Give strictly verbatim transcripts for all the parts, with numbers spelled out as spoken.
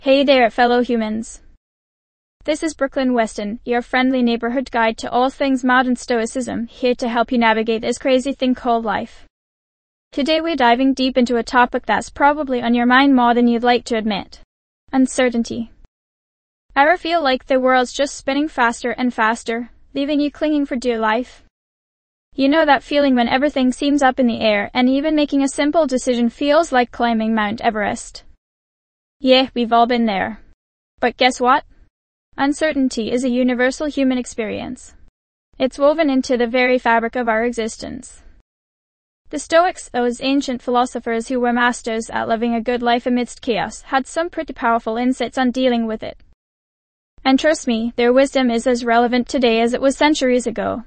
Hey there, fellow humans. This is Brooklyn Weston, your friendly neighborhood guide to all things modern stoicism, here to help you navigate this crazy thing called life. Today we're diving deep into a topic that's probably on your mind more than you'd like to admit. Uncertainty. Ever feel like the world's just spinning faster and faster, leaving you clinging for dear life? You know that feeling when everything seems up in the air and even making a simple decision feels like climbing Mount Everest? Yeah, we've all been there. But guess what? Uncertainty is a universal human experience. It's woven into the very fabric of our existence. The Stoics, those ancient philosophers who were masters at living a good life amidst chaos, had some pretty powerful insights on dealing with it. And trust me, their wisdom is as relevant today as it was centuries ago.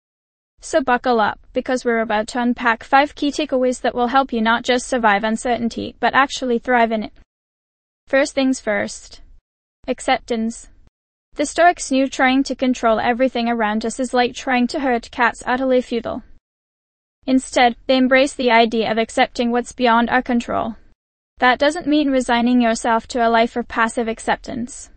So buckle up, because we're about to unpack five key takeaways that will help you not just survive uncertainty, but actually thrive in it. First things first. Acceptance. The Stoics knew trying to control everything around us is like trying to herd cats, utterly futile. Instead, they embraced the idea of accepting what's beyond our control. That doesn't mean resigning yourself to a life of passive acceptance.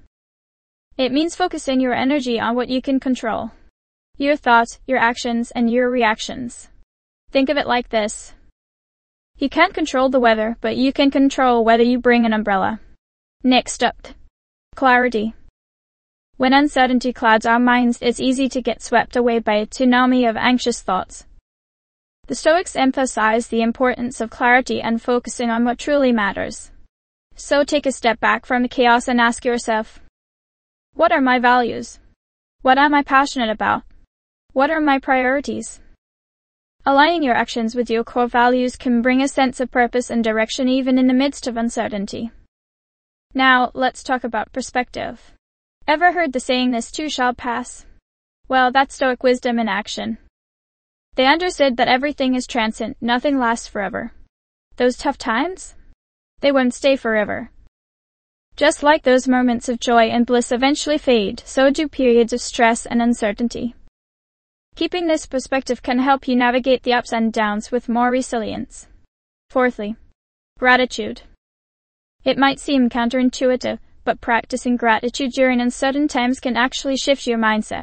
It means focusing your energy on what you can control. Your thoughts, your actions, and your reactions. Think of it like this. You can't control the weather, but you can control whether you bring an umbrella. Next up. Clarity. When uncertainty clouds our minds, it's easy to get swept away by a tsunami of anxious thoughts. The Stoics emphasize the importance of clarity and focusing on what truly matters. So take a step back from the chaos and ask yourself, what are my values? What am I passionate about? What are my priorities? Aligning your actions with your core values can bring a sense of purpose and direction even in the midst of uncertainty. Now, let's talk about perspective. Ever heard the saying, this too shall pass? Well, that's Stoic wisdom in action. They understood that everything is transient, nothing lasts forever. Those tough times? They won't stay forever. Just like those moments of joy and bliss eventually fade, so do periods of stress and uncertainty. Keeping this perspective can help you navigate the ups and downs with more resilience. Fourthly, gratitude. It might seem counterintuitive, but practicing gratitude during uncertain times can actually shift your mindset.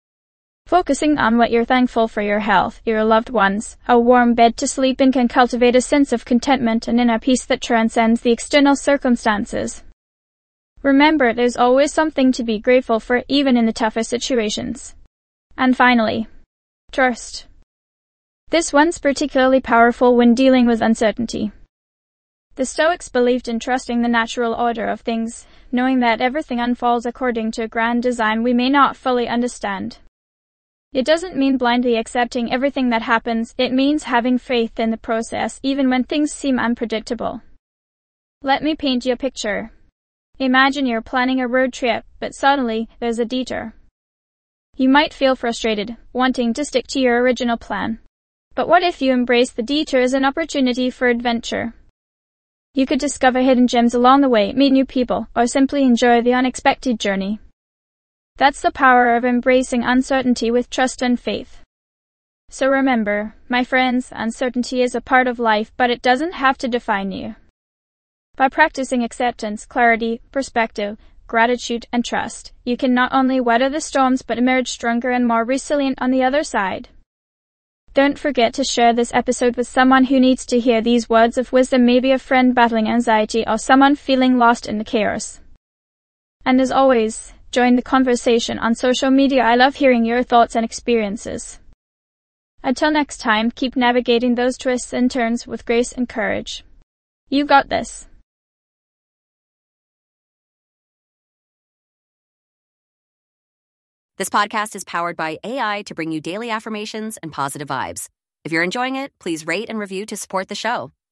Focusing on what you're thankful for, your health, your loved ones, a warm bed to sleep in, can cultivate a sense of contentment and inner peace that transcends the external circumstances. Remember, there's always something to be grateful for, even in the toughest situations. And finally, trust. This one's particularly powerful when dealing with uncertainty. The Stoics believed in trusting the natural order of things, knowing that everything unfolds according to a grand design we may not fully understand. It doesn't mean blindly accepting everything that happens, it means having faith in the process even when things seem unpredictable. Let me paint you a picture. Imagine you're planning a road trip, but suddenly there's a detour. You might feel frustrated, wanting to stick to your original plan. But what if you embrace the detour as an opportunity for adventure? You could discover hidden gems along the way, meet new people, or simply enjoy the unexpected journey. That's the power of embracing uncertainty with trust and faith. So remember, my friends, uncertainty is a part of life, but it doesn't have to define you. By practicing acceptance, clarity, perspective, gratitude, and trust, you can not only weather the storms but emerge stronger and more resilient on the other side. Don't forget to share this episode with someone who needs to hear these words of wisdom, maybe a friend battling anxiety or someone feeling lost in the chaos. And as always, join the conversation on social media. I love hearing your thoughts and experiences. Until next time, keep navigating those twists and turns with grace and courage. You got this. This podcast is powered by A I to bring you daily affirmations and positive vibes. If you're enjoying it, please rate and review to support the show.